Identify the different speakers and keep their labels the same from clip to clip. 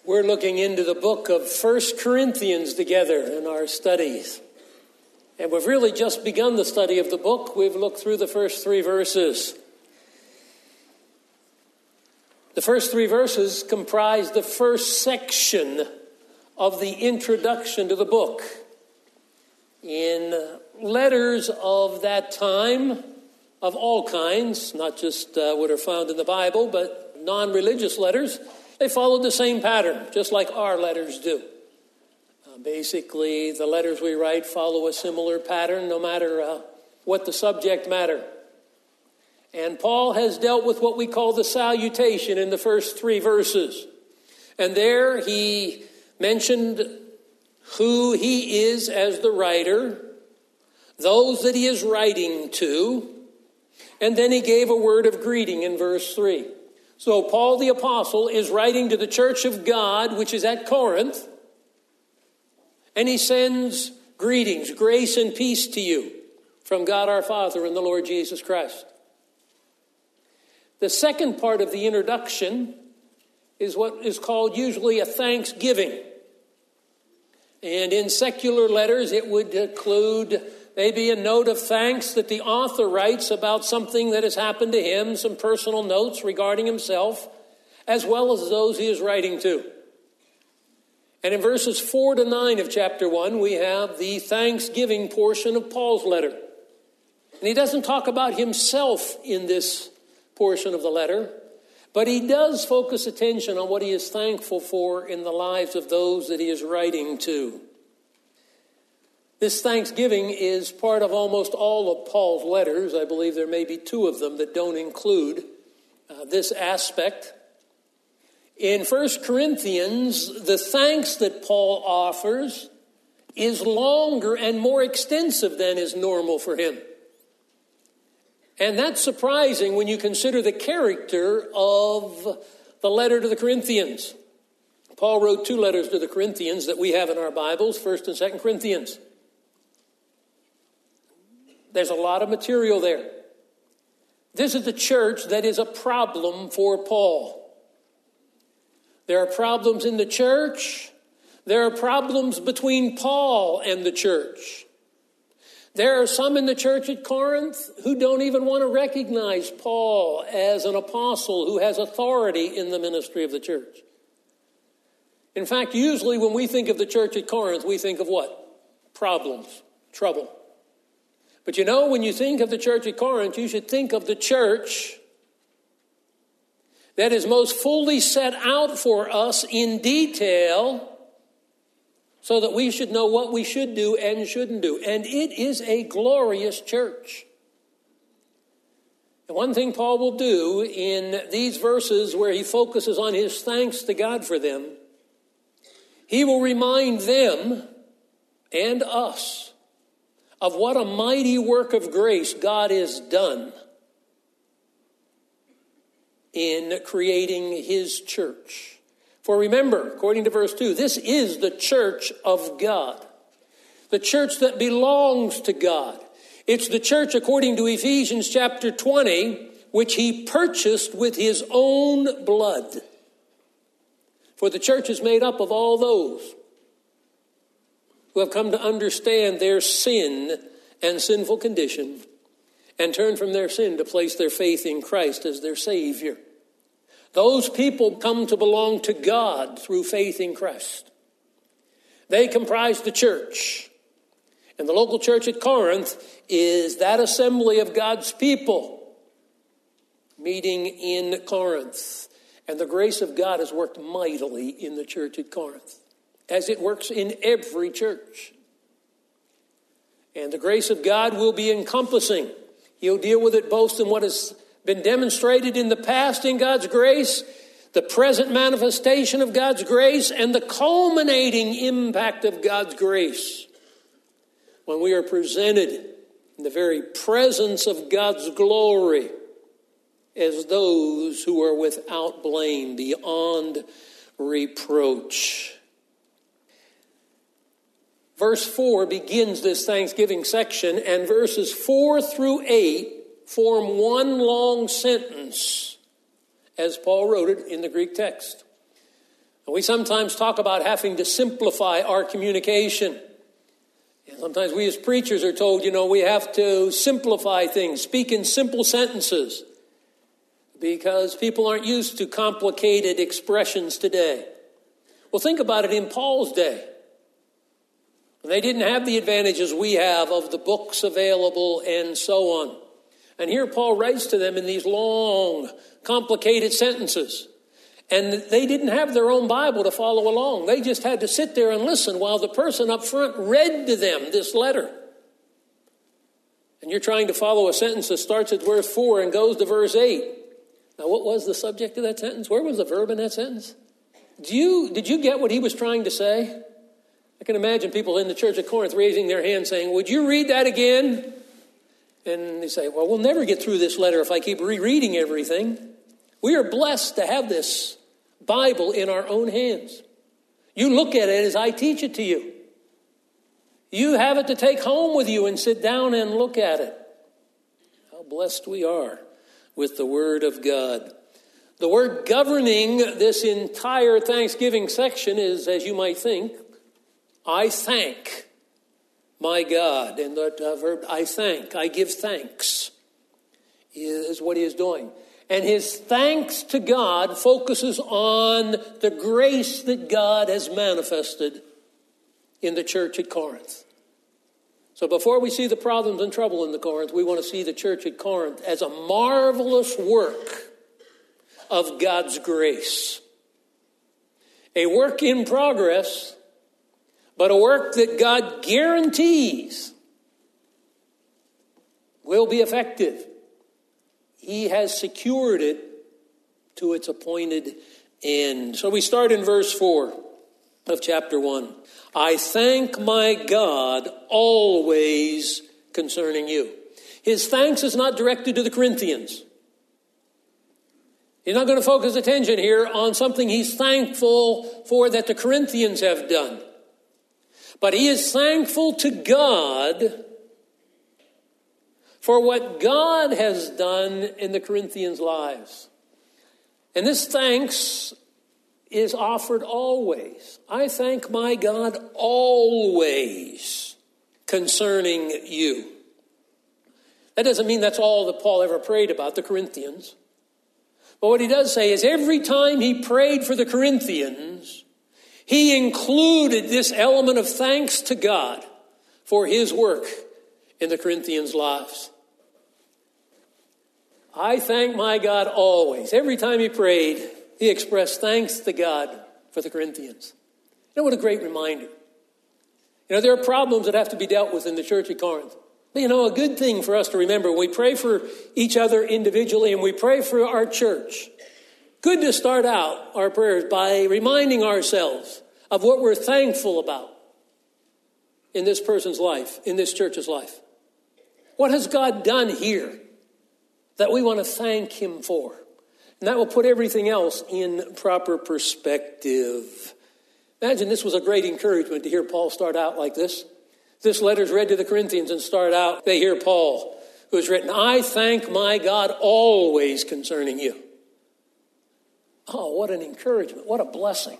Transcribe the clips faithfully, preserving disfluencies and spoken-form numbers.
Speaker 1: We're looking into the book of First Corinthians together in our studies. And we've really just begun the study of the book. We've looked through the first three verses. The first three verses comprise the first section of the introduction to the book. In letters of that time, of all kinds, not just uh, what are found in the Bible, but non-religious letters, they followed the same pattern, just like our letters do. Uh, basically, the letters we write follow a similar pattern, no matter uh, what the subject matter. And Paul has dealt with what we call the salutation in the first three verses. And there he mentioned who he is as the writer, those that he is writing to, and then he gave a word of greeting in verse three. So Paul the Apostle is writing to the church of God, which is at Corinth, and he sends greetings, grace and peace to you from God our Father and the Lord Jesus Christ. The second part of the introduction is what is called usually a thanksgiving. And in secular letters, it would include maybe a note of thanks that the author writes about something that has happened to him, some personal notes regarding himself, as well as those he is writing to. And in verses four to nine of chapter one, we have the thanksgiving portion of Paul's letter. And he doesn't talk about himself in this portion of the letter, but he does focus attention on what he is thankful for in the lives of those that he is writing to. This thanksgiving is part of almost all of Paul's letters. I believe there may be two of them that don't include uh, this aspect. In First Corinthians, the thanks that Paul offers is longer and more extensive than is normal for him. And that's surprising when you consider the character of the letter to the Corinthians. Paul wrote two letters to the Corinthians that we have in our Bibles, First and Second Corinthians. There's a lot of material there. This is the church that is a problem for Paul. There are problems in the church. There are problems between Paul and the church. There are some in the church at Corinth who don't even want to recognize Paul as an apostle who has authority in the ministry of the church. In fact, usually when we think of the church at Corinth, we think of what? Problems, trouble. But you know, when you think of the church at Corinth, you should think of the church that is most fully set out for us in detail so that we should know what we should do and shouldn't do. And it is a glorious church. And one thing Paul will do in these verses where he focuses on his thanks to God for them, he will remind them and us of what a mighty work of grace God has done in creating his church. For remember, according to verse two, this is the church of God, the church that belongs to God. It's the church, according to Ephesians chapter twenty, which he purchased with his own blood. For the church is made up of all those who have come to understand their sin and sinful condition and turn from their sin to place their faith in Christ as their Savior. Those people come to belong to God through faith in Christ. They comprise the church. And the local church at Corinth is that assembly of God's people meeting in Corinth. And the grace of God has worked mightily in the church at Corinth, as it works in every church. And the grace of God will be encompassing. He'll deal with it both in what has been demonstrated in the past in God's grace, the present manifestation of God's grace, and the culminating impact of God's grace when we are presented in the very presence of God's glory as those who are without blame, beyond reproach. Verse four begins this Thanksgiving section, and verses four through eight form one long sentence, as Paul wrote it in the Greek text. And we sometimes talk about having to simplify our communication. And sometimes we as preachers are told, you know, we have to simplify things, speak in simple sentences, because people aren't used to complicated expressions today. Well, think about it in Paul's day. They didn't have the advantages we have of the books available and so on. And here Paul writes to them in these long, complicated sentences. And they didn't have their own Bible to follow along. They just had to sit there and listen while the person up front read to them this letter. And you're trying to follow a sentence that starts at verse four and goes to verse eight. Now, what was the subject of that sentence? Where was the verb in that sentence? Do you, did you get what he was trying to say? I can imagine people in the church at Corinth raising their hand saying, would you read that again? And they say, well, we'll never get through this letter if I keep rereading everything. We are blessed to have this Bible in our own hands. You look at it as I teach it to you. You have it to take home with you and sit down and look at it. How blessed we are with the Word of God. The word governing this entire Thanksgiving section is, as you might think, I thank my God. And that uh, verb, I thank, I give thanks, is what he is doing. And his thanks to God focuses on the grace that God has manifested in the church at Corinth. So before we see the problems and trouble in the Corinth, we want to see the church at Corinth as a marvelous work of God's grace. A work in progress, but a work that God guarantees will be effective. He has secured it to its appointed end. So we start in verse four of chapter one. I thank my God always concerning you. His thanks is not directed to the Corinthians. He's not going to focus attention here on something he's thankful for that the Corinthians have done. But he is thankful to God for what God has done in the Corinthians' lives. And this thanks is offered always. I thank my God always concerning you. That doesn't mean that's all that Paul ever prayed about, the Corinthians. But what he does say is every time he prayed for the Corinthians, he included this element of thanks to God for his work in the Corinthians' lives. I thank my God always. Every time he prayed, he expressed thanks to God for the Corinthians. You know, what a great reminder. You know, there are problems that have to be dealt with in the church at Corinth. But, you know, a good thing for us to remember, we pray for each other individually and we pray for our church. Good to start out our prayers by reminding ourselves of what we're thankful about in this person's life, in this church's life. What has God done here that we want to thank him for? And that will put everything else in proper perspective. Imagine this was a great encouragement to hear Paul start out like this. This letter is read to the Corinthians and start out, they hear Paul, who has written, I thank my God always concerning you. Oh, what an encouragement. What a blessing.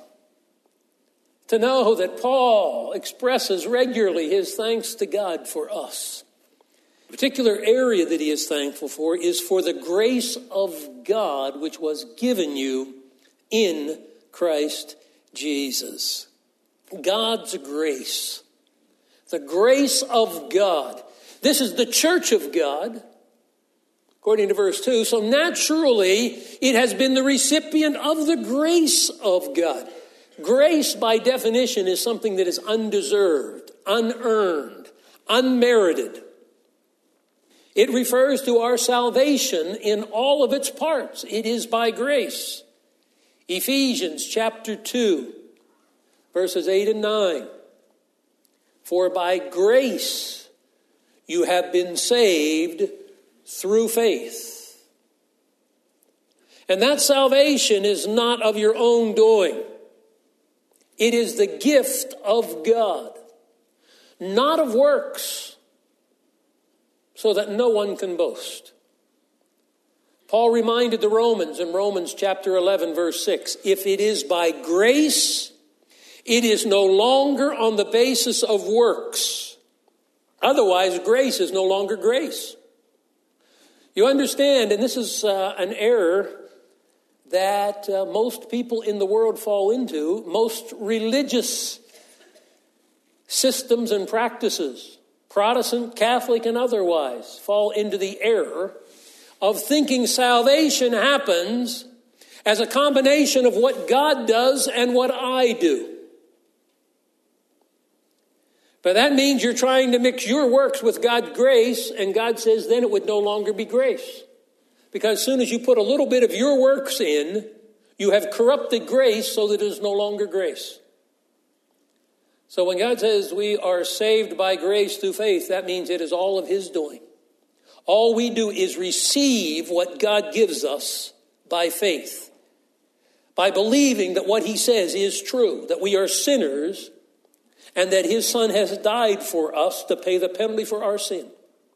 Speaker 1: To know that Paul expresses regularly his thanks to God for us. The particular area that he is thankful for is for the grace of God which was given you in Christ Jesus. God's grace. The grace of God. This is the church of God, according to verse two. So naturally, it has been the recipient of the grace of God. Grace, by definition, is something that is undeserved, unearned, unmerited. It refers to our salvation in all of its parts. It is by grace. Ephesians chapter two, verses eight and nine. For by grace you have been saved through faith. And that salvation is not of your own doing. It is the gift of God, not of works, so that no one can boast. Paul reminded the Romans in Romans chapter eleven, verse six, if it is by grace, it is no longer on the basis of works. Otherwise, grace is no longer grace. You understand, and this is uh, an error that uh, most people in the world fall into, most religious systems and practices, Protestant, Catholic, and otherwise, fall into the error of thinking salvation happens as a combination of what God does and what I do. But that means you're trying to mix your works with God's grace, and God says then it would no longer be grace. Because as soon as you put a little bit of your works in, you have corrupted grace so that it is no longer grace. So when God says we are saved by grace through faith, that means it is all of his doing. All we do is receive what God gives us by faith, by believing that what he says is true, that we are sinners, and that his son has died for us to pay the penalty for our sin.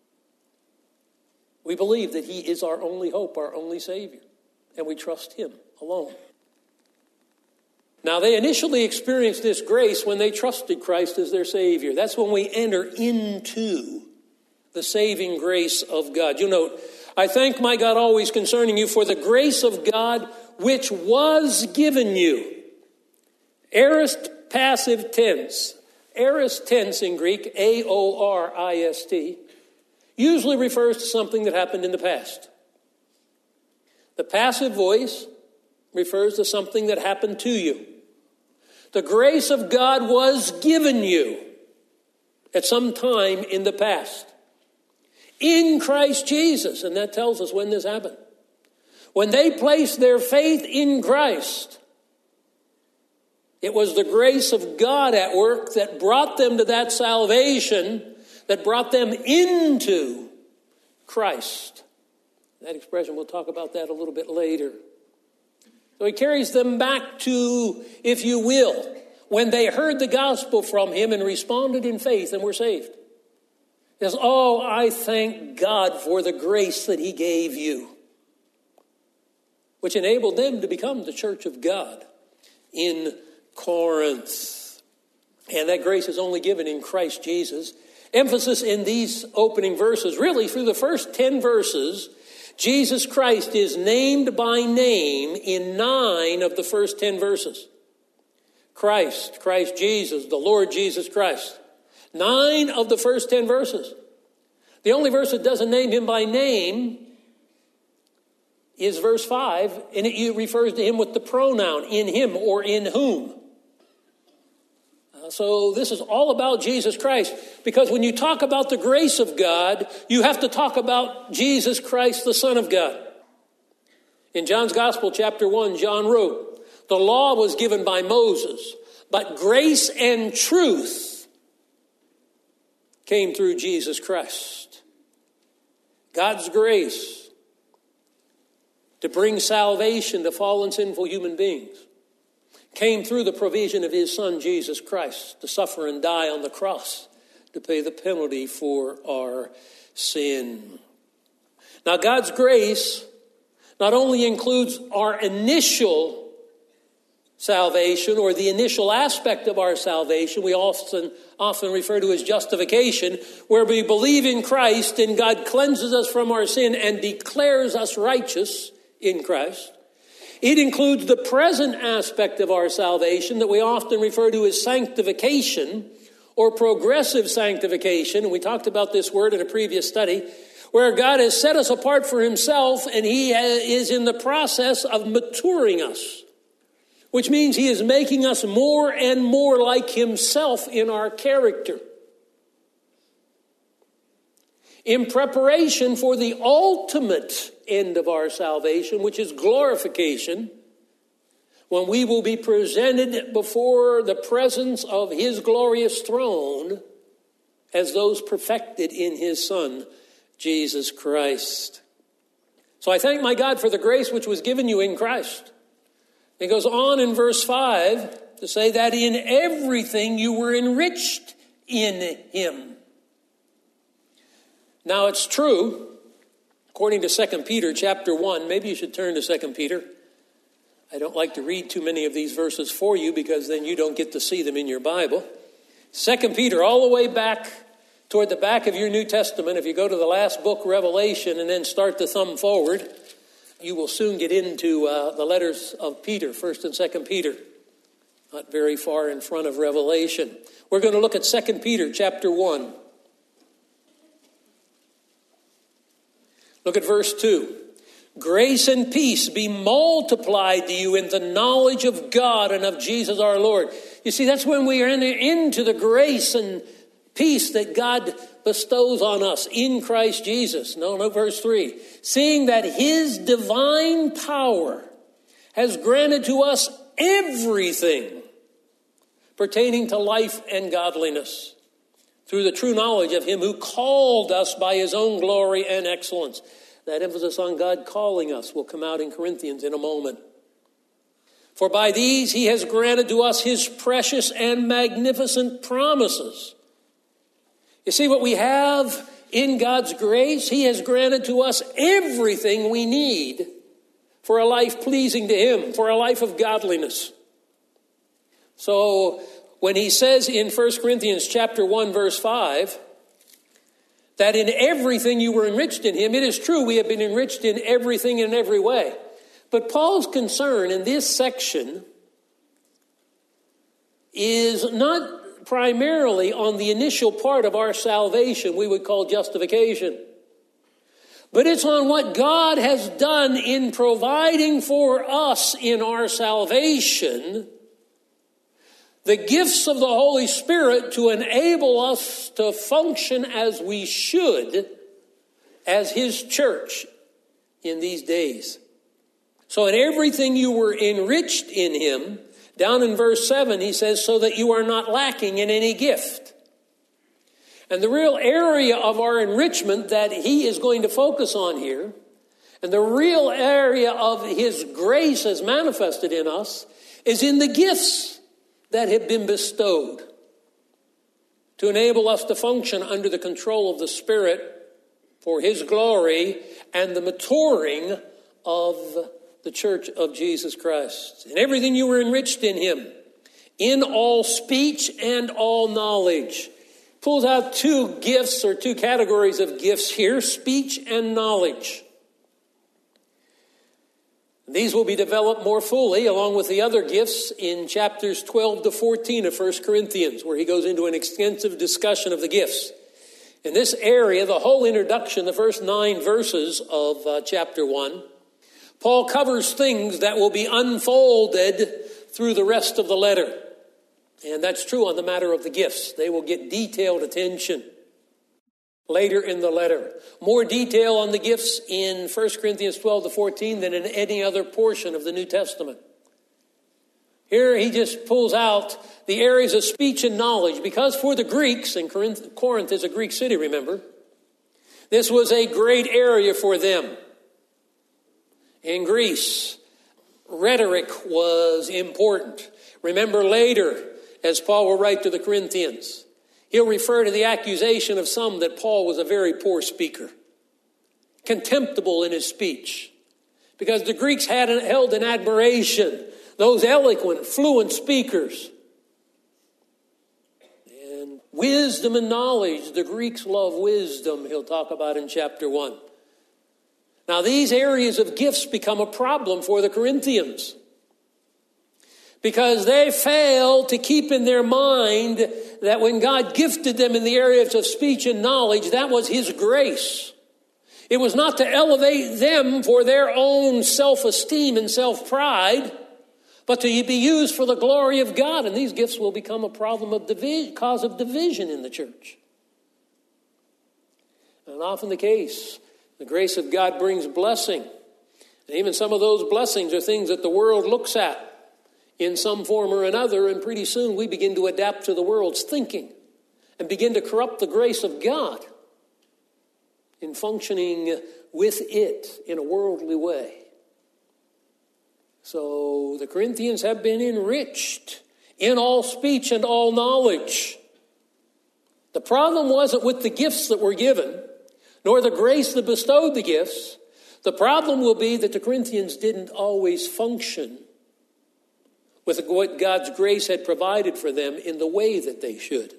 Speaker 1: We believe that he is our only hope, our only Savior, and we trust him alone. Now, they initially experienced this grace when they trusted Christ as their Savior. That's when we enter into the saving grace of God. You note, I thank my God always concerning you for the grace of God which was given you. Aorist passive tense. Aorist tense in Greek, A O R I S T, usually refers to something that happened in the past. The passive voice refers to something that happened to you. The grace of God was given you at some time in the past in Christ Jesus. And that tells us when this happened. When they placed their faith in Christ, it was the grace of God at work that brought them to that salvation, that brought them into Christ. That expression, we'll talk about that a little bit later. So he carries them back to, if you will, when they heard the gospel from him and responded in faith and were saved. He says, oh, I thank God for the grace that he gave you, which enabled them to become the church of God in Corinth. And that grace is only given in Christ Jesus. Emphasis in these opening verses, really through the first ten verses, Jesus Christ is named by name in nine of the first ten verses. Christ, Christ Jesus, the Lord Jesus Christ. Nine of the first ten verses. The only verse that doesn't name him by name is verse five, and it refers to him with the pronoun in him or in whom. Uh, so this is all about Jesus Christ, because when you talk about the grace of God, you have to talk about Jesus Christ, the Son of God. In John's Gospel, chapter one, John wrote, the law was given by Moses, but grace and truth came through Jesus Christ. God's grace to bring salvation to fallen, sinful human beings came through the provision of his Son, Jesus Christ, to suffer and die on the cross to pay the penalty for our sin. Now, God's grace not only includes our initial salvation, or the initial aspect of our salvation, we often, often refer to as justification, where we believe in Christ and God cleanses us from our sin and declares us righteous in Christ. It includes the present aspect of our salvation that we often refer to as sanctification or progressive sanctification. And we talked about this word in a previous study, where God has set us apart for himself and he is in the process of maturing us, which means he is making us more and more like himself in our character, in preparation for the ultimate end of our salvation, which is glorification, when we will be presented before the presence of his glorious throne as those perfected in his Son, Jesus Christ. So I thank my God for the grace which was given you in Christ. It goes on in verse five to say that in everything you were enriched in him. Now it's true According to Second Peter chapter one, maybe you should turn to Second Peter. I don't like to read too many of these verses for you because then you don't get to see them in your Bible. Second Peter, all the way back toward the back of your New Testament, if you go to the last book, Revelation, and then start to thumb forward, you will soon get into uh, the letters of Peter, First and Second Peter. Not very far in front of Revelation. We're going to look at Second Peter chapter one. Look at verse two. Grace and peace be multiplied to you in the knowledge of God and of Jesus our Lord. You see, that's when we enter into the grace and peace that God bestows on us in Christ Jesus. No, no, verse three. Seeing that his divine power has granted to us everything pertaining to life and godliness through the true knowledge of him who called us by his own glory and excellence. That emphasis on God calling us will come out in Corinthians in a moment. For by these he has granted to us his precious and magnificent promises. You see what we have in God's grace? He has granted to us everything we need for a life pleasing to him, for a life of godliness. So when he says in First Corinthians chapter one, verse five, that in everything you were enriched in him, it is true we have been enriched in everything in every way. But Paul's concern in this section is not primarily on the initial part of our salvation, we would call justification. But it's on what God has done in providing for us in our salvation the gifts of the Holy Spirit to enable us to function as we should as his church in these days. So in everything you were enriched in him, down in verse seven, he says, so that you are not lacking in any gift. And the real area of our enrichment that he is going to focus on here, and the real area of his grace as manifested in us, is in the gifts that have been bestowed to enable us to function under the control of the Spirit for his glory and the maturing of the church of Jesus Christ. In everything you were enriched in him, in all speech and all knowledge. Pulls out two gifts or two categories of gifts here, speech and knowledge. These will be developed more fully along with the other gifts in chapters twelve to fourteen of First Corinthians, where he goes into an extensive discussion of the gifts. In this area, the whole introduction, the first nine verses of uh, chapter one, Paul covers things that will be unfolded through the rest of the letter. And that's true on the matter of the gifts. They will get detailed attention later in the letter. More detail on the gifts in First Corinthians twelve to fourteen than in any other portion of the New Testament. Here he just pulls out the areas of speech and knowledge, because for the Greeks, and Corinth, Corinth is a Greek city, remember, this was a great area for them. In Greece, rhetoric was important. Remember later, as Paul will write to the Corinthians, he'll refer to the accusation of some that Paul was a very poor speaker, contemptible in his speech, because the Greeks had held in admiration those eloquent, fluent speakers. And wisdom and knowledge, the Greeks love wisdom, he'll talk about in chapter one. Now these areas of gifts become a problem for the Corinthians, because they fail to keep in their mind that when God gifted them in the areas of speech and knowledge, that was his grace. It was not to elevate them for their own self-esteem and self-pride, but to be used for the glory of God. And these gifts will become a problem of division, cause of division in the church. And often the case, the grace of God brings blessing. And even some of those blessings are things that the world looks at in some form or another, and pretty soon we begin to adapt to the world's thinking and begin to corrupt the grace of God in functioning with it in a worldly way. So the Corinthians have been enriched in all speech and all knowledge. The problem wasn't with the gifts that were given. nor the grace that bestowed the gifts. The problem will be that the Corinthians didn't always function with what God's grace had provided for them in the way that they should.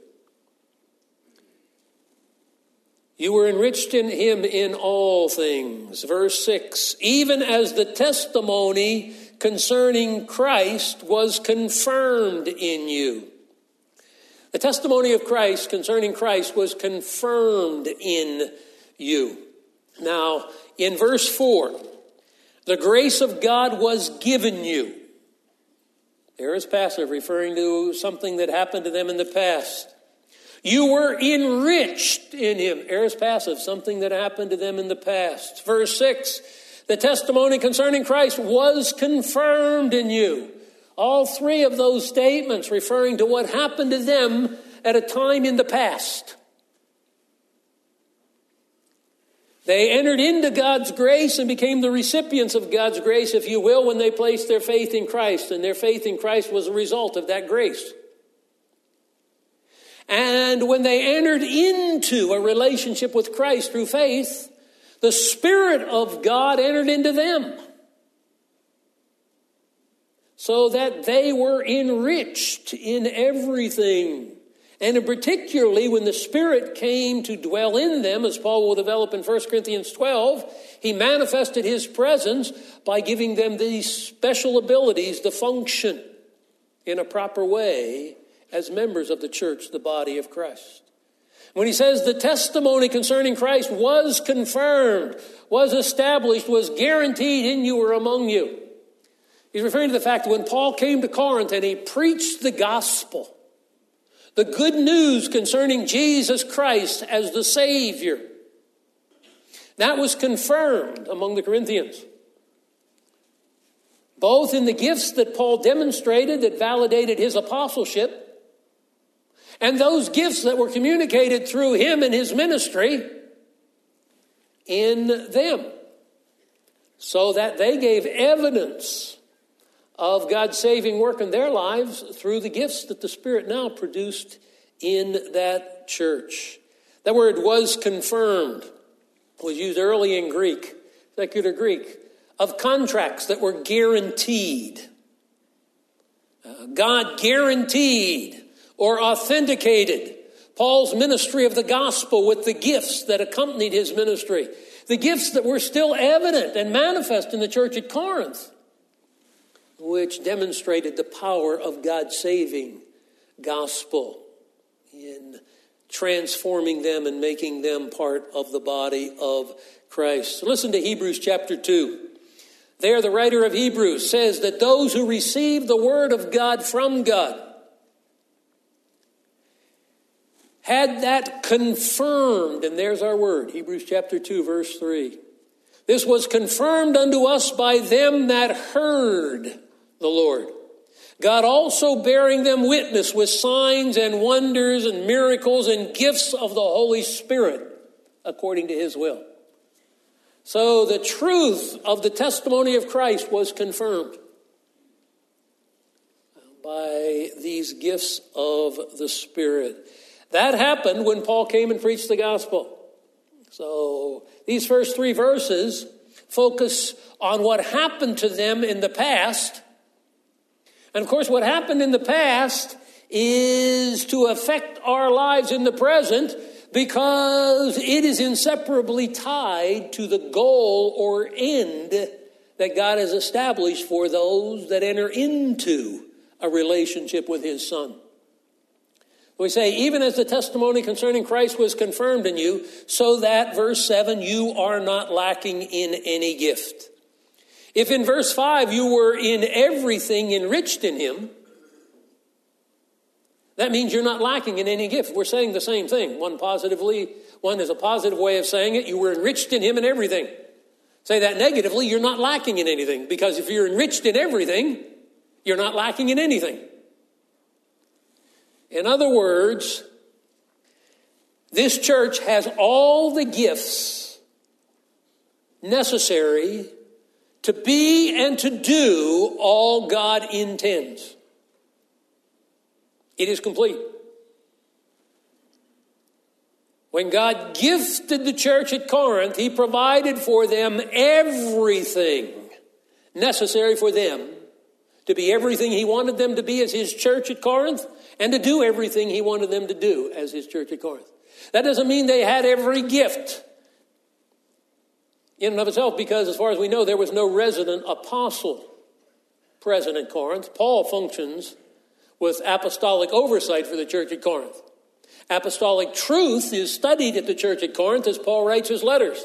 Speaker 1: You were enriched in him in all things. Verse six, even as the testimony concerning Christ was confirmed in you. The testimony of Christ concerning Christ was confirmed in you. Now, in verse four, the grace of God was given you. There is passive, referring to something that happened to them in the past. You were enriched in him. Aorist passive, something that happened to them in the past. Verse six, the testimony concerning Christ was confirmed in you. All three of those statements referring to what happened to them at a time in the past. They entered into God's grace and became the recipients of God's grace, if you will, when they placed their faith in Christ. And their faith in Christ was a result of that grace. And when they entered into a relationship with Christ through faith, the Spirit of God entered into them, so that they were enriched in everything. And particularly when the Spirit came to dwell in them, as Paul will develop in First Corinthians twelve, he manifested his presence by giving them these special abilities to function in a proper way as members of the church, the body of Christ. When he says the testimony concerning Christ was confirmed, was established, was guaranteed in you or among you, he's referring to the fact that when Paul came to Corinth and he preached the gospel, the good news concerning Jesus Christ as the Savior, that was confirmed among the Corinthians. Both in the gifts that Paul demonstrated that validated his apostleship, and those gifts that were communicated through him and his ministry in them, so that they gave evidence of God's saving work in their lives through the gifts that the Spirit now produced in that church. That word was confirmed, was used early in Greek, secular Greek, of contracts that were guaranteed. Uh, God guaranteed or authenticated Paul's ministry of the gospel with the gifts that accompanied his ministry. The gifts that were still evident and manifest in the church at Corinth, which demonstrated the power of God's saving gospel in transforming them and making them part of the body of Christ. So listen to Hebrews chapter two. There the writer of Hebrews says that those who receive the word of God from God had that confirmed, and there's our word, Hebrews chapter two, verse three. This was confirmed unto us by them that heard the Lord. God also bearing them witness with signs and wonders and miracles and gifts of the Holy Spirit according to his will. So the truth of the testimony of Christ was confirmed by these gifts of the Spirit. That happened when Paul came and preached the gospel. So these first three verses focus on what happened to them in the past. And of course, what happened in the past is to affect our lives in the present, because it is inseparably tied to the goal or end that God has established for those that enter into a relationship with his Son. We say, even as the testimony concerning Christ was confirmed in you, so that, verse seven, you are not lacking in any gift. If in verse five you were in everything enriched in him, that means you're not lacking in any gift. We're saying the same thing. One positively, one is a positive way of saying it. You were enriched in him in everything. Say that negatively, you're not lacking in anything. Because if you're enriched in everything, you're not lacking in anything. In other words, this church has all the gifts necessary to be and to do all God intends. It is complete. When God gifted the church at Corinth, he provided for them everything necessary for them to be everything he wanted them to be as his church at Corinth, and to do everything he wanted them to do as his church at Corinth. That doesn't mean they had every gift in and of itself, because as far as we know, there was no resident apostle present at Corinth. Paul functions with apostolic oversight for the church at Corinth. Apostolic truth is studied at the church at Corinth as Paul writes his letters.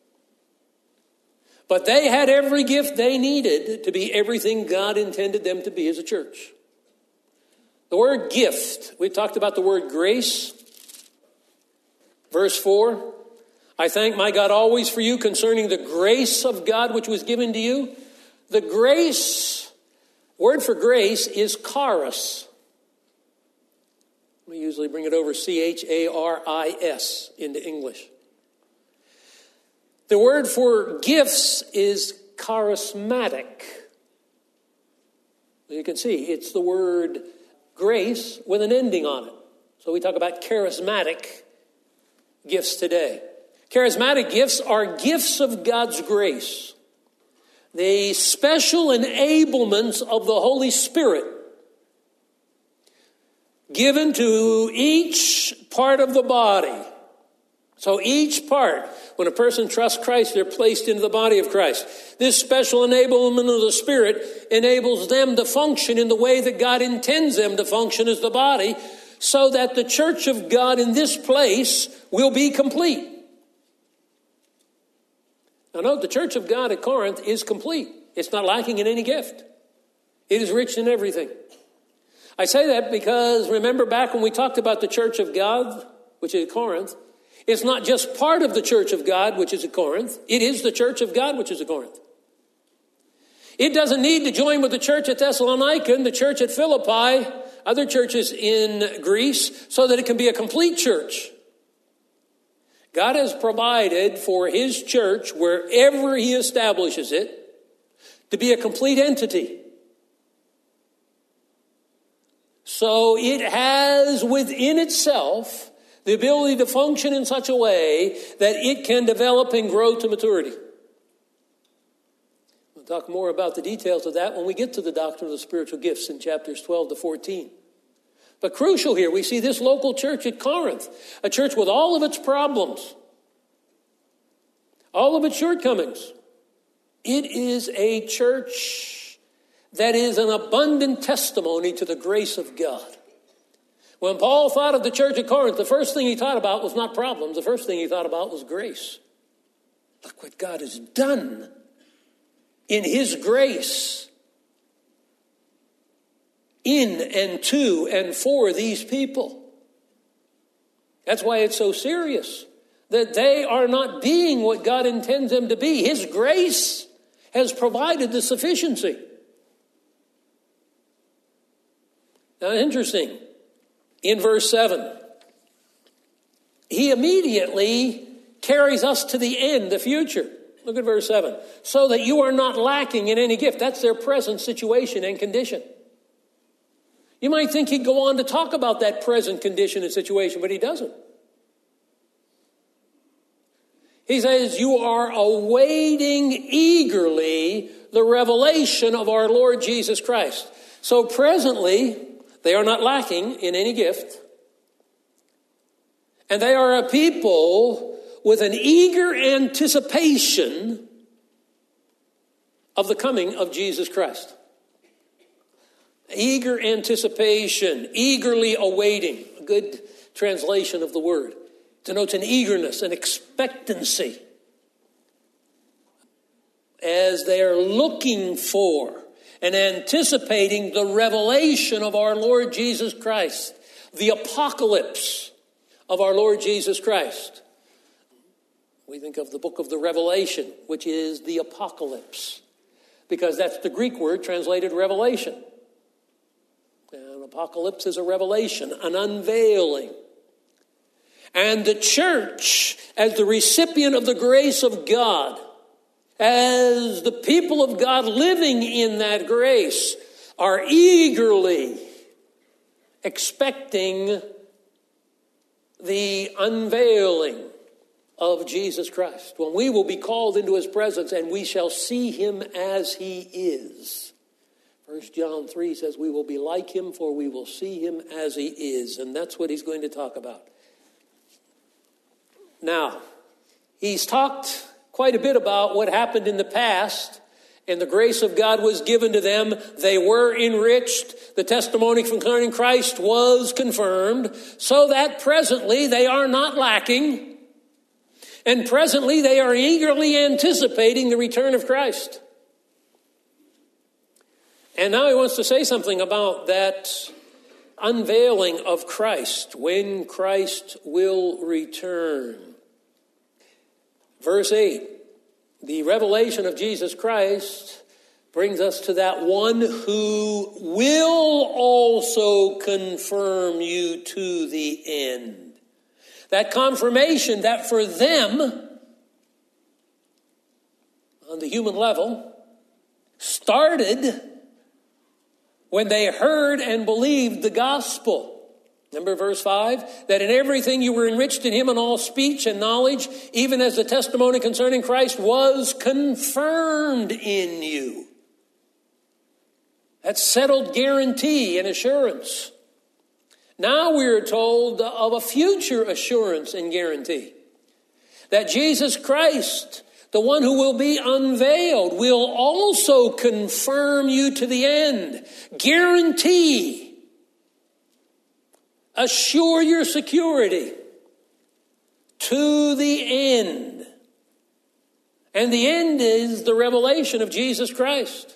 Speaker 1: But they had every gift they needed to be everything God intended them to be as a church. The word gift, we talked about the word grace. Verse four, I thank my God always for you concerning the grace of God which was given to you. The grace, word for grace is charis. We usually bring it over C H A R I S into English. The word for gifts is charismatic. You can see it's the word grace with an ending on it. So we talk about charismatic gifts today. Charismatic gifts are gifts of God's grace. The special enablements of the Holy Spirit given to each part of the body. So each part, when a person trusts Christ, they're placed into the body of Christ. This special enablement of the Spirit enables them to function in the way that God intends them to function as the body, so that the church of God in this place will be complete. Now note, the church of God at Corinth is complete. It's not lacking in any gift. It is rich in everything. I say that because remember back when we talked about the church of God, which is at Corinth, it's not just part of the church of God, which is at Corinth. It is the church of God, which is at Corinth. It doesn't need to join with the church at Thessalonica and the church at Philippi, other churches in Greece, so that it can be a complete church. God has provided for his church, wherever he establishes it, to be a complete entity. So it has within itself the ability to function in such a way that it can develop and grow to maturity. We'll talk more about the details of that when we get to the doctrine of the spiritual gifts in chapters twelve to fourteen. But crucial here, we see this local church at Corinth, a church with all of its problems, all of its shortcomings. It is a church that is an abundant testimony to the grace of God. When Paul thought of the church at Corinth, the first thing he thought about was not problems. The first thing he thought about was grace. Look what God has done in his grace in and to and for these people. That's why it's so serious, that they are not being what God intends them to be. His grace has provided the sufficiency. Now, interesting. In verse seven, he immediately carries us to the end, the future. Look at verse seven. So that you are not lacking in any gift. That's their present situation and condition. You might think he'd go on to talk about that present condition and situation, but he doesn't. He says, you are awaiting eagerly the revelation of our Lord Jesus Christ. So presently, they are not lacking in any gift. And they are a people with an eager anticipation of the coming of Jesus Christ. Eager anticipation, eagerly awaiting. A good translation of the word. It denotes an eagerness, an expectancy. As they are looking for and anticipating the revelation of our Lord Jesus Christ, the apocalypse of our Lord Jesus Christ. We think of the book of the Revelation, which is the apocalypse, because that's the Greek word translated revelation. And apocalypse is a revelation, an unveiling. And the church, as the recipient of the grace of God, as the people of God living in that grace, are eagerly expecting the unveiling of Jesus Christ, when we will be called into his presence and we shall see him as he is. First John three says we will be like him, for we will see him as he is. And that's what he's going to talk about. Now, he's talked quite a bit about what happened in the past, and the grace of God was given to them. They were enriched. The testimony concerning Christ was confirmed, so that presently they are not lacking. And presently they are eagerly anticipating the return of Christ. And now he wants to say something about that unveiling of Christ, when Christ will return. Verse eight, the revelation of Jesus Christ brings us to that one who will also confirm you to the end. That confirmation that for them, on the human level, started when they heard and believed the gospel. Remember verse five? That in everything you were enriched in him in all speech and knowledge, even as the testimony concerning Christ was confirmed in you. That's settled guarantee and assurance. Now we are told of a future assurance and guarantee. That Jesus Christ, the one who will be unveiled, will also confirm you to the end. Guarantee. Assure your security to the end. And the end is the revelation of Jesus Christ.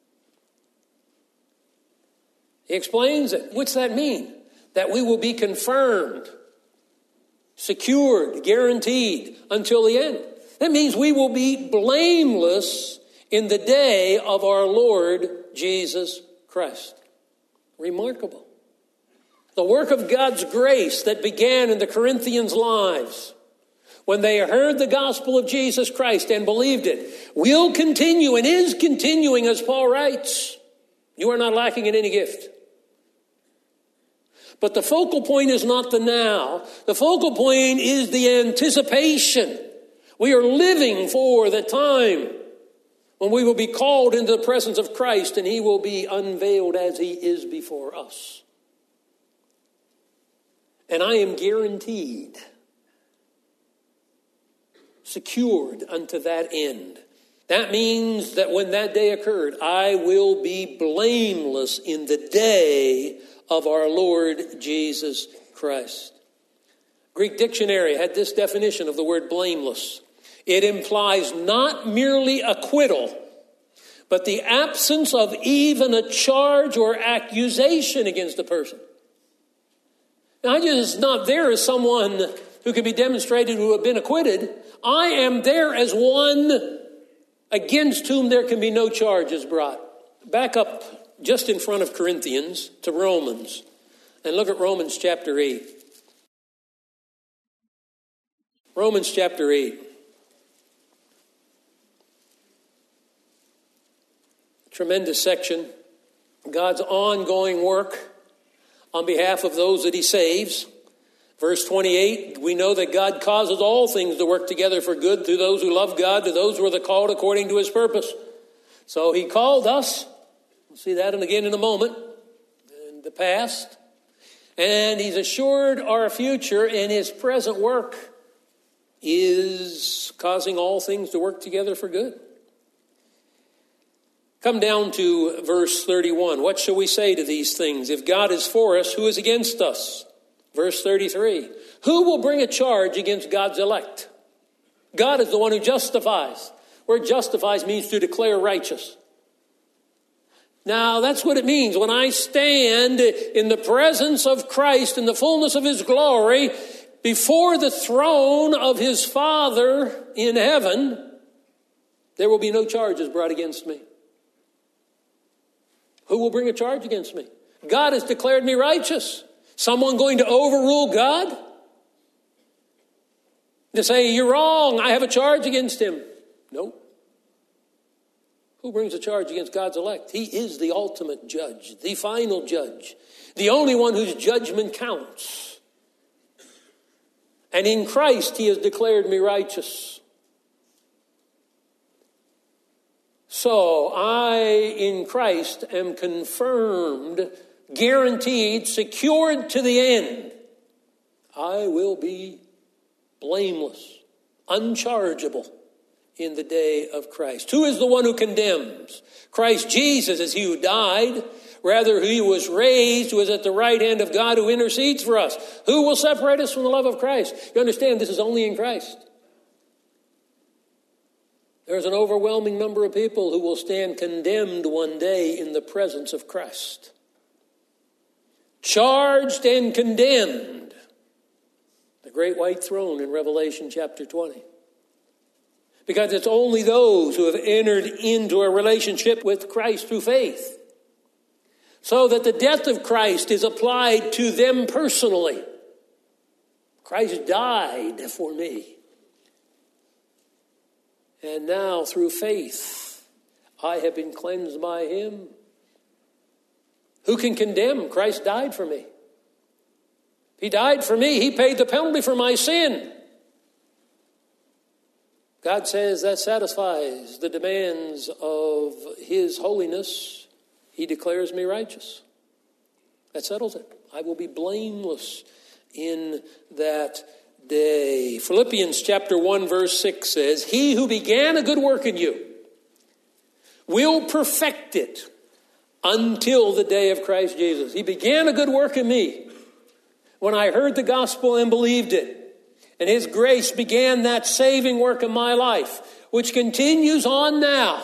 Speaker 1: He explains it. What's that mean? That we will be confirmed, secured, guaranteed until the end. That means we will be blameless in the day of our Lord Jesus Christ. Remarkable. The work of God's grace that began in the Corinthians' lives when they heard the gospel of Jesus Christ and believed it will continue and is continuing, as Paul writes. You are not lacking in any gift. But the focal point is not the now. The focal point is the anticipation. We are living for the time when we will be called into the presence of Christ and he will be unveiled as he is before us. And I am guaranteed, secured unto that end. That means that when that day occurred, I will be blameless in the day of our Lord Jesus Christ. Greek dictionary had this definition of the word blameless. It implies not merely acquittal, but the absence of even a charge or accusation against a person. Now, I'm just not there as someone who can be demonstrated to have been acquitted. I am there as one against whom there can be no charges brought. Back up just in front of Corinthians to Romans, and look at Romans chapter eight. Romans chapter eight. Tremendous section. God's ongoing work on behalf of those that he saves. Verse twenty-eight, we know that God causes all things to work together for good to those who love God, to those who are the called according to his purpose. So he called us. We'll see that again in a moment, in the past. And he's assured our future, and his present work is causing all things to work together for good. Come down to verse thirty-one. What shall we say to these things? If God is for us, who is against us? Verse thirty-three. Who will bring a charge against God's elect? God is the one who justifies. Word justifies means to declare righteous. Now, that's what it means. When I stand in the presence of Christ in the fullness of his glory, before the throne of his Father in heaven, there will be no charges brought against me. Who will bring a charge against me? God has declared me righteous. Someone going to overrule God? To say, you're wrong, I have a charge against him. Nope. Who brings a charge against God's elect? He is the ultimate judge, the final judge, the only one whose judgment counts. And in Christ he has declared me righteous. So I, in Christ, am confirmed, guaranteed, secured to the end. I will be blameless, unchargeable in the day of Christ. Who is the one who condemns? Christ Jesus is he who died. Rather, he was raised, who is at the right hand of God, who intercedes for us. Who will separate us from the love of Christ? You understand, this is only in Christ. There's an overwhelming number of people who will stand condemned one day in the presence of Christ. Charged and condemned. The great white throne in Revelation chapter twenty. Because it's only those who have entered into a relationship with Christ through faith. So that the death of Christ is applied to them personally. Christ died for me. And now, through faith, I have been cleansed by him. Who can condemn? Christ died for me. He died for me. He paid the penalty for my sin. God says that satisfies the demands of his holiness. He declares me righteous. That settles it. I will be blameless in that day. Philippians chapter one verse six says, he who began a good work in you will perfect it until the day of Christ Jesus. He began a good work in me when I heard the gospel and believed it. And his grace began that saving work in my life, which continues on now.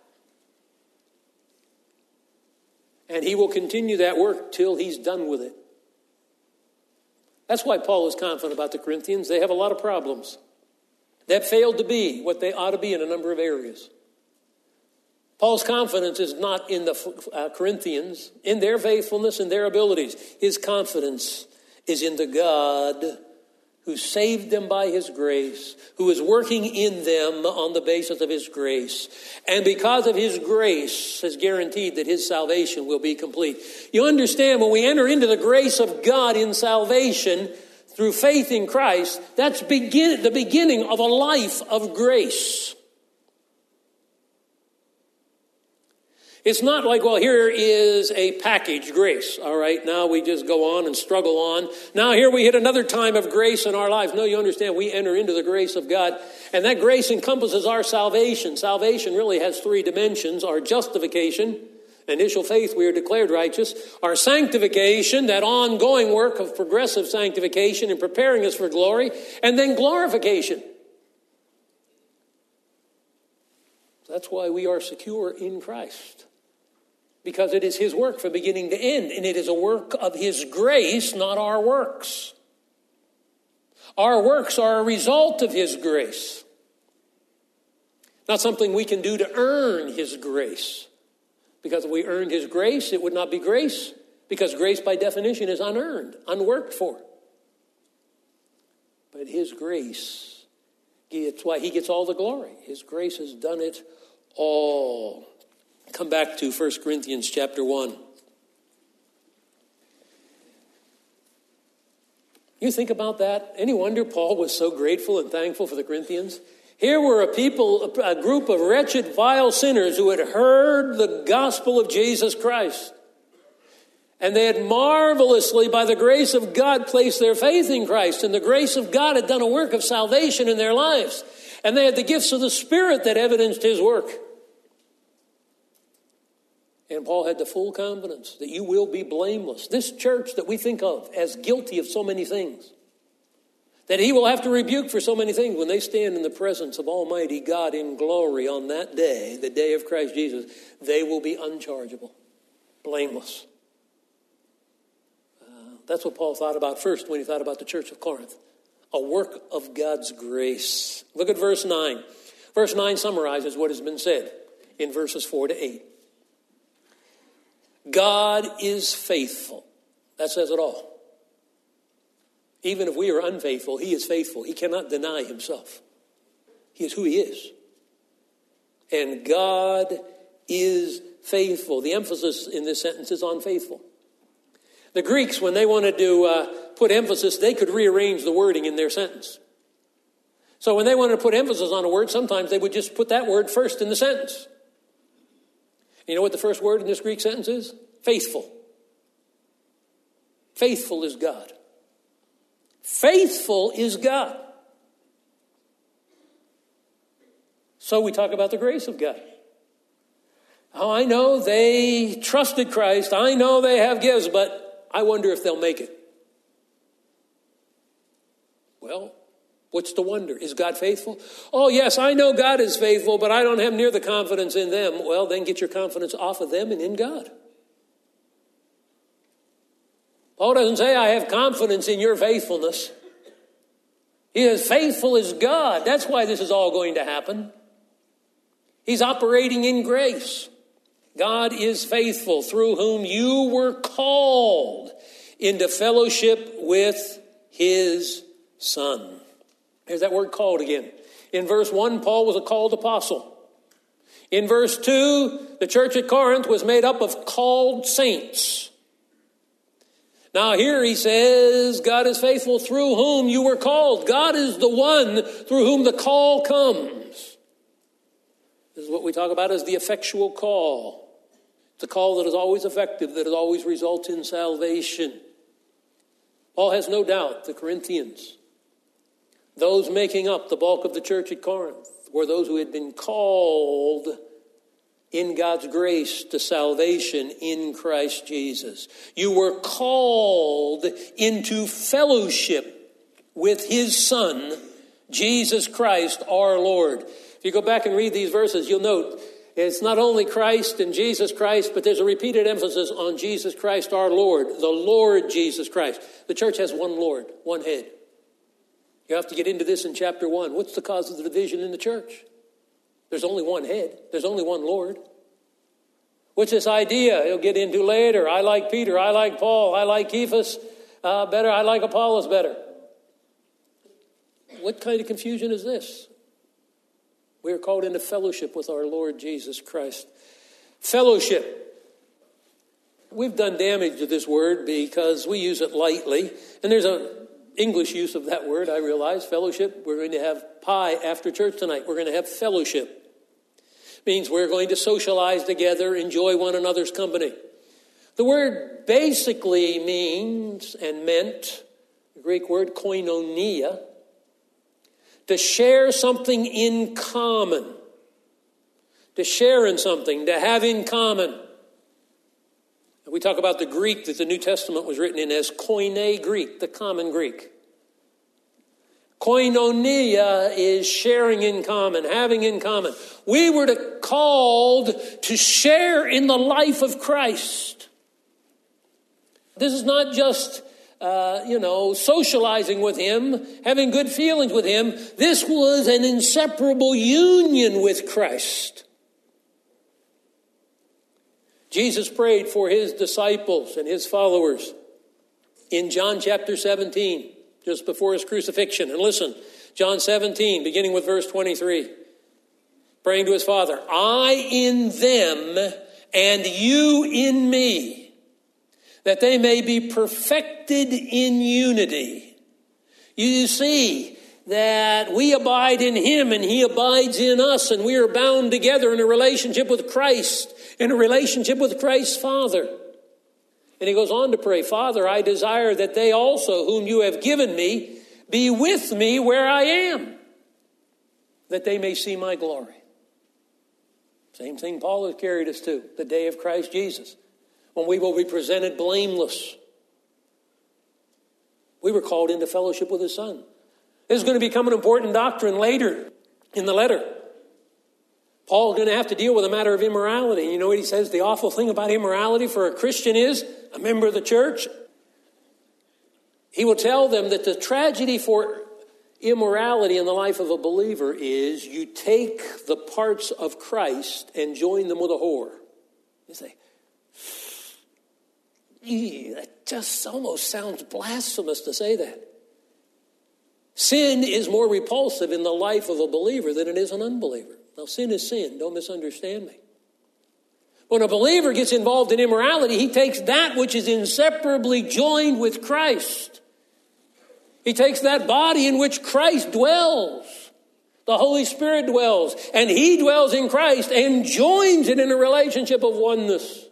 Speaker 1: And he will continue that work till he's done with it. That's why Paul is confident about the Corinthians. They have a lot of problems. They have failed to be what they ought to be in a number of areas. Paul's confidence is not in the uh, Corinthians, in their faithfulness and their abilities. His confidence is in the God who saved them by his grace, who is working in them on the basis of his grace. And because of his grace has guaranteed that his salvation will be complete. You understand, when we enter into the grace of God in salvation through faith in Christ, that's begin, the beginning of a life of grace. It's not like, well, here is a package, grace. All right, now we just go on and struggle on. Now here we hit another time of grace in our lives. No, you understand, we enter into the grace of God. And that grace encompasses our salvation. Salvation really has three dimensions. Our justification, initial faith, we are declared righteous. Our sanctification, that ongoing work of progressive sanctification and preparing us for glory. And then glorification. That's why we are secure in Christ. Because it is his work from beginning to end. And it is a work of his grace, not our works. Our works are a result of his grace. Not something we can do to earn his grace. Because if we earned his grace, it would not be grace. Because grace by definition is unearned, unworked for. But his grace, it's why he gets all the glory. His grace has done it all. Come back to First Corinthians chapter one. You think about that? Any wonder Paul was so grateful and thankful for the Corinthians? Here were a people, a group of wretched, vile sinners who had heard the gospel of Jesus Christ. And they had marvelously, by the grace of God, placed their faith in Christ. And the grace of God had done a work of salvation in their lives. And they had the gifts of the Spirit that evidenced his work. And Paul had the full confidence that you will be blameless. This church that we think of as guilty of so many things, that he will have to rebuke for so many things, when they stand in the presence of Almighty God in glory on that day, the day of Christ Jesus, they will be unchargeable, blameless. Uh, that's what Paul thought about first when he thought about the church of Corinth. A work of God's grace. Look at verse nine. Verse nine summarizes what has been said in verses four to eight. God is faithful. That says it all. Even if we are unfaithful, he is faithful. He cannot deny himself. He is who he is. And God is faithful. The emphasis in this sentence is on faithful. The Greeks, when they wanted to uh, put emphasis, they could rearrange the wording in their sentence. So when they wanted to put emphasis on a word, sometimes they would just put that word first in the sentence. You know what the first word in this Greek sentence is? Faithful. Faithful is God. Faithful is God. So we talk about the grace of God. Oh, I know they trusted Christ. I know they have gifts, but I wonder if they'll make it. Well, what's the wonder? Is God faithful? Oh, yes, I know God is faithful, but I don't have near the confidence in them. Well, then get your confidence off of them and in God. Paul doesn't say, I have confidence in your faithfulness. He is faithful as God. That's why this is all going to happen. He's operating in grace. God is faithful, through whom you were called into fellowship with his Son. There's that word called again. In verse one, Paul was a called apostle. In verse two, the church at Corinth was made up of called saints. Now here he says, God is faithful through whom you were called. God is the one through whom the call comes. This is what we talk about as the effectual call. It's a call that is always effective, that always results in salvation. Paul has no doubt the Corinthians, those making up the bulk of the church at Corinth, were those who had been called in God's grace to salvation in Christ Jesus. You were called into fellowship with his Son, Jesus Christ, our Lord. If you go back and read these verses, you'll note it's not only Christ and Jesus Christ, but there's a repeated emphasis on Jesus Christ, our Lord, the Lord Jesus Christ. The church has one Lord, one head. You have to get into this in chapter one. What's the cause of the division in the church? There's only one head. There's only one Lord. What's this idea he'll get into later? I like Peter. I like Paul. I like Cephas uh, better. I like Apollos better. What kind of confusion is this? We are called into fellowship with our Lord Jesus Christ. Fellowship. We've done damage to this word because we use it lightly. And there's an English use of that word, I realize. Fellowship. We're going to have pie after church tonight. We're going to have fellowship. Means we're going to socialize together, enjoy one another's company. The word basically means and meant, the Greek word koinonia, to share something in common. To share in something, to have in common. We talk about the Greek that the New Testament was written in as Koine Greek, the common Greek. Koinonia is sharing in common, having in common. We were to, called to share in the life of Christ. This is not just, uh, you know, socializing with him, having good feelings with him. This was an inseparable union with Christ. Jesus prayed for his disciples and his followers in John chapter seventeen. Just before his crucifixion. And listen, John seventeen, beginning with verse twenty-three. Praying to his Father, I in them and you in me, that they may be perfected in unity. You see that we abide in him and he abides in us, and we are bound together in a relationship with Christ, in a relationship with Christ's Father. And he goes on to pray, Father, I desire that they also, whom you have given me, be with me where I am, that they may see my glory. Same thing Paul has carried us to, the day of Christ Jesus, when we will be presented blameless. We were called into fellowship with his Son. This is going to become an important doctrine later in the letter. Paul's going to have to deal with a matter of immorality. You know what he says? The awful thing about immorality for a Christian is, a member of the church, he will tell them that the tragedy for immorality in the life of a believer is you take the parts of Christ and join them with a whore. You say, that just almost sounds blasphemous to say that. Sin is more repulsive in the life of a believer than it is an unbeliever. Now, sin is sin. Don't misunderstand me. When a believer gets involved in immorality, he takes that which is inseparably joined with Christ. He takes that body in which Christ dwells. The Holy Spirit dwells. And he dwells in Christ and joins it in a relationship of oneness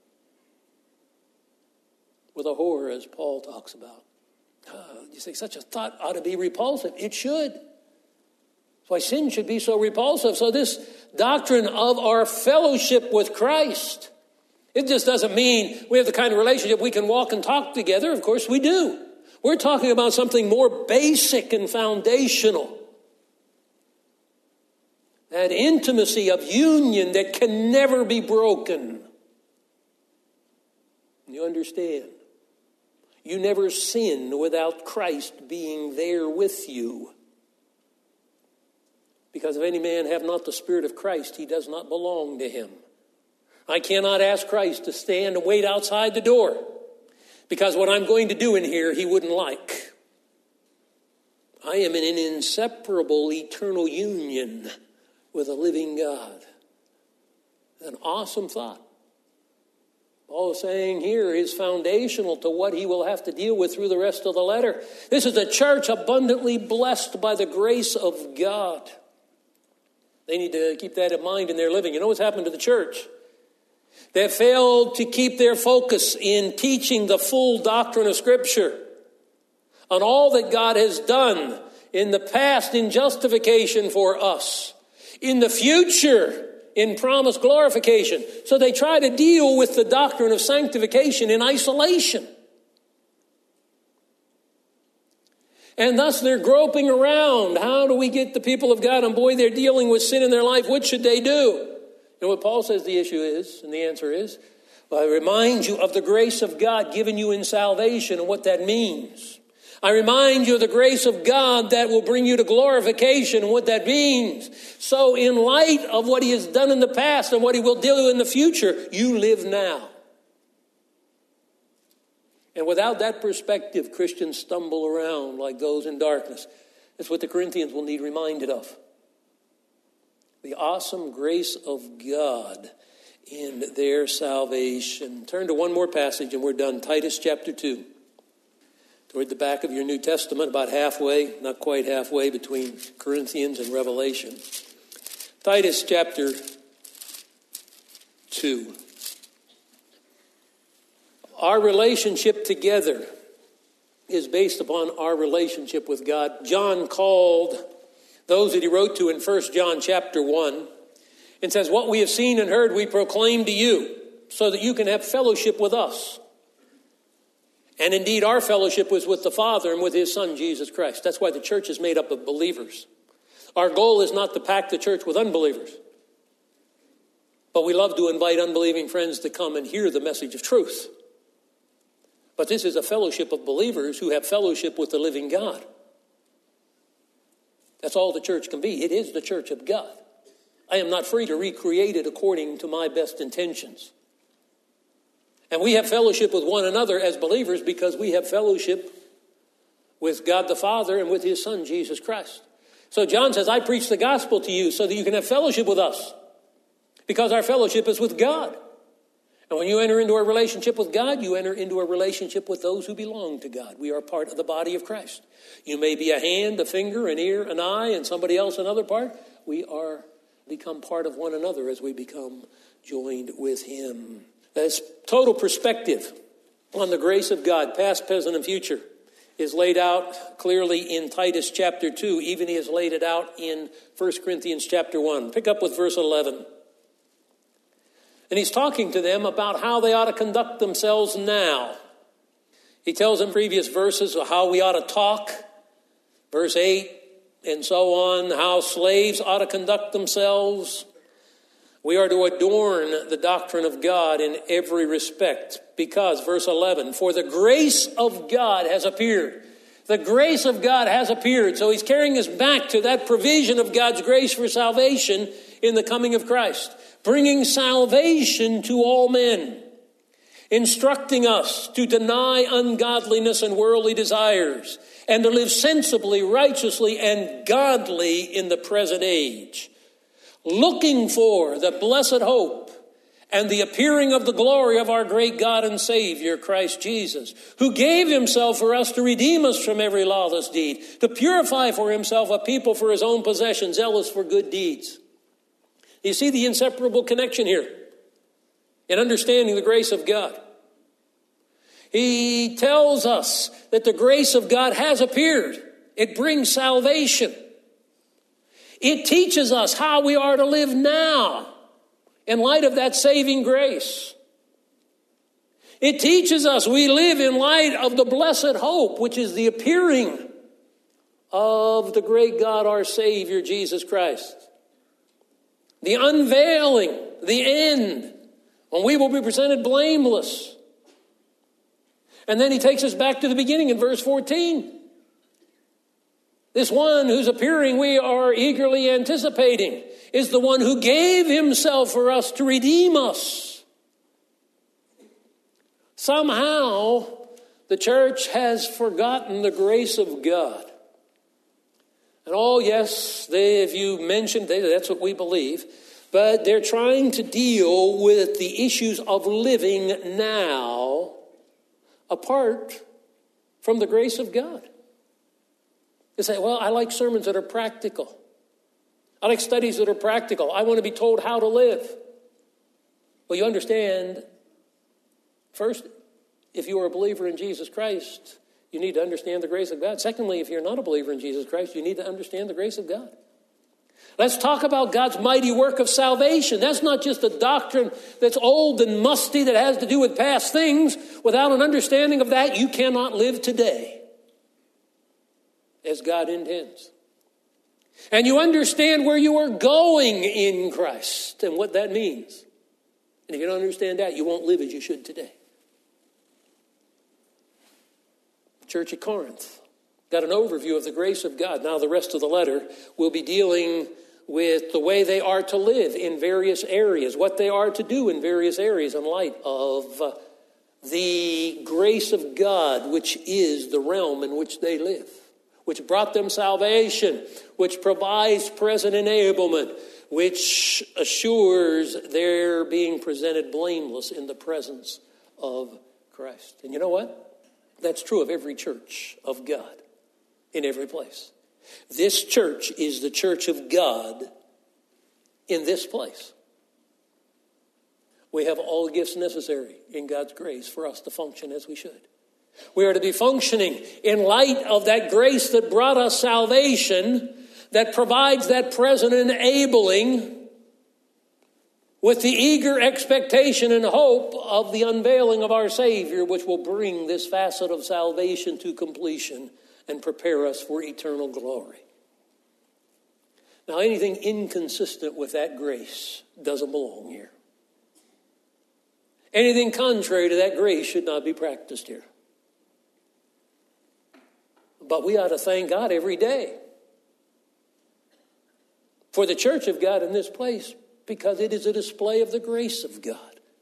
Speaker 1: with a whore, as Paul talks about. Uh, you say such a thought ought to be repulsive. It should. That's why sin should be so repulsive. So this doctrine of our fellowship with Christ, it just doesn't mean we have the kind of relationship we can walk and talk together. Of course we do. We're talking about something more basic and foundational. That intimacy of union that can never be broken. You understand? You never sin without Christ being there with you. Because if any man have not the Spirit of Christ, he does not belong to him. I cannot ask Christ to stand and wait outside the door, because what I'm going to do in here, he wouldn't like. I am in an inseparable eternal union with a living God. An awesome thought. Paul is saying here is foundational to what he will have to deal with through the rest of the letter. This is a church abundantly blessed by the grace of God. They need to keep that in mind in their living. You know what's happened to the church? They have failed to keep their focus in teaching the full doctrine of Scripture on all that God has done in the past in justification for us, in the future in promised glorification. So they try to deal with the doctrine of sanctification in isolation. And thus they're groping around. How do we get the people of God? And boy, they're dealing with sin in their life. What should they do? And what Paul says the issue is, and the answer is, well, I remind you of the grace of God given you in salvation and what that means. I remind you of the grace of God that will bring you to glorification and what that means. So in light of what he has done in the past and what he will do in the future, you live now. And without that perspective, Christians stumble around like those in darkness. That's what the Corinthians will need reminded of. The awesome grace of God in their salvation. Turn to one more passage and we're done. Titus chapter two. Toward the back of your New Testament, about halfway, not quite halfway between Corinthians and Revelation. Titus chapter two. Our relationship together is based upon our relationship with God. John called those that he wrote to in First John chapter one and says, what we have seen and heard we proclaim to you so that you can have fellowship with us. And indeed our fellowship was with the Father and with his Son Jesus Christ. That's why the church is made up of believers. Our goal is not to pack the church with unbelievers. But we love to invite unbelieving friends to come and hear the message of truth. But this is a fellowship of believers who have fellowship with the living God. That's all the church can be. It is the church of God. I am not free to recreate it according to my best intentions. And we have fellowship with one another as believers because we have fellowship with God the Father and with his Son, Jesus Christ. So John says, I preach the gospel to you so that you can have fellowship with us. Because our fellowship is with God. And when you enter into a relationship with God, you enter into a relationship with those who belong to God. We are part of the body of Christ. You may be a hand, a finger, an ear, an eye, and somebody else another part. We are become part of one another as we become joined with him. This total perspective on the grace of God, past, present, and future, is laid out clearly in Titus chapter two. Even he has laid it out in First Corinthians chapter one. Pick up with verse eleven. And he's talking to them about how they ought to conduct themselves now. He tells them previous verses of how we ought to talk. Verse eight and so on. How slaves ought to conduct themselves. We are to adorn the doctrine of God in every respect. Because, verse eleven, for the grace of God has appeared. The grace of God has appeared. So he's carrying us back to that provision of God's grace for salvation in the coming of Christ. Bringing salvation to all men. Instructing us to deny ungodliness and worldly desires. And to live sensibly, righteously, and godly in the present age. Looking for the blessed hope and the appearing of the glory of our great God and Savior, Christ Jesus, who gave himself for us to redeem us from every lawless deed, to purify for himself a people for his own possession, zealous for good deeds. You see the inseparable connection here in understanding the grace of God. He tells us that the grace of God has appeared. It brings salvation. It teaches us how we are to live now in light of that saving grace. It teaches us we live in light of the blessed hope, which is the appearing of the great God, our Savior, Jesus Christ. The unveiling, the end, when we will be presented blameless. And then he takes us back to the beginning in verse fourteen. This one whose appearing we are eagerly anticipating is the one who gave himself for us to redeem us. Somehow, the church has forgotten the grace of God. And oh, yes, they, if you mentioned, they, that's what we believe. But they're trying to deal with the issues of living now apart from the grace of God. They say, well, I like sermons that are practical. I like studies that are practical. I want to be told how to live. Well, you understand, first, if you are a believer in Jesus Christ, you need to understand the grace of God. Secondly, if you're not a believer in Jesus Christ, you need to understand the grace of God. Let's talk about God's mighty work of salvation. That's not just a doctrine that's old and musty that has to do with past things. Without an understanding of that, you cannot live today as God intends. And you understand where you are going in Christ and what that means. And if you don't understand that, you won't live as you should today. Church at Corinth got an overview of the grace of God. Now the rest of the letter will be dealing with the way they are to live in various areas, what they are to do in various areas in light of uh, the grace of God, which is the realm in which they live, which brought them salvation, which provides present enablement, which assures their being presented blameless in the presence of Christ. And you know what? That's true of every church of God in every place. This church is the church of God in this place. We have all gifts necessary in God's grace for us to function as we should. We are to be functioning in light of that grace that brought us salvation, that provides that present enabling, with the eager expectation and hope of the unveiling of our Savior, which will bring this facet of salvation to completion and prepare us for eternal glory. Now, anything inconsistent with that grace doesn't belong here. Anything contrary to that grace should not be practiced here. But we ought to thank God every day for the church of God in this place, because it is a display of the grace of God.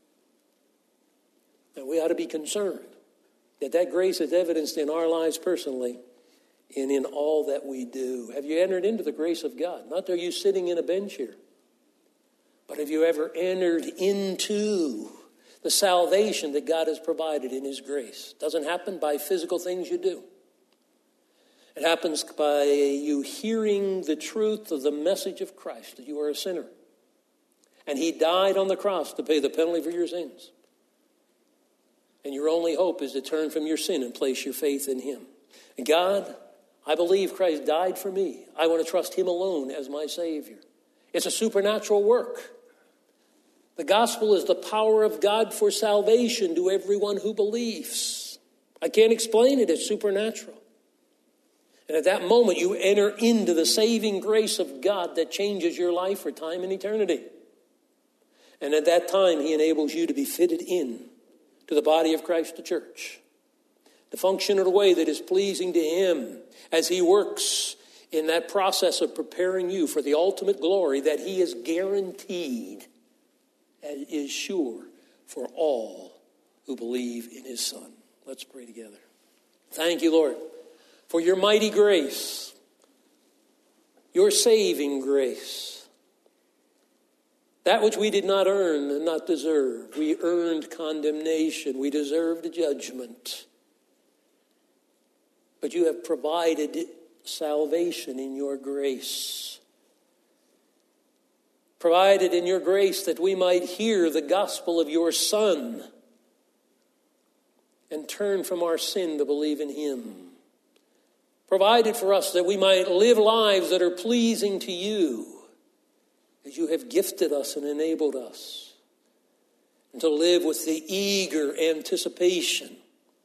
Speaker 1: And we ought to be concerned that that grace is evidenced in our lives personally and in all that we do. Have you entered into the grace of God? Not are you sitting in a bench here, but have you ever entered into the salvation that God has provided in his grace? It doesn't happen by physical things you do. It happens by you hearing the truth of the message of Christ, that you are a sinner. And he died on the cross to pay the penalty for your sins. And your only hope is to turn from your sin and place your faith in him. And God, I believe Christ died for me. I want to trust him alone as my Savior. It's a supernatural work. The gospel is the power of God for salvation to everyone who believes. I can't explain it. It's supernatural. And at that moment, you enter into the saving grace of God that changes your life for time and eternity. And at that time, he enables you to be fitted in to the body of Christ, the church, to function in a way that is pleasing to him as he works in that process of preparing you for the ultimate glory that he is guaranteed and is sure for all who believe in his Son. Let's pray together. Thank you, Lord, for your mighty grace, your saving grace. That which we did not earn and not deserve. We earned condemnation. We deserved judgment. But you have provided salvation in your grace. Provided in your grace that we might hear the gospel of your Son and turn from our sin to believe in him. Provided for us that we might live lives that are pleasing to you, as you have gifted us and enabled us, and to live with the eager anticipation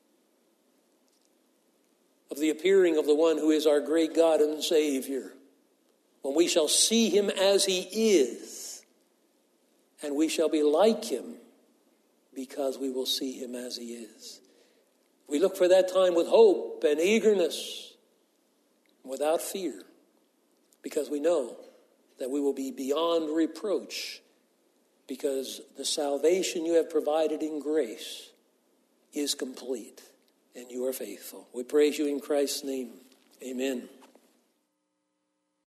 Speaker 1: of the appearing of the one who is our great God and Savior, when we shall see him as he is, and we shall be like him because we will see him as he is. We look for that time with hope and eagerness, without fear, because we know that we will be beyond reproach, because the salvation you have provided in grace is complete and you are faithful. We praise you in Christ's name. Amen.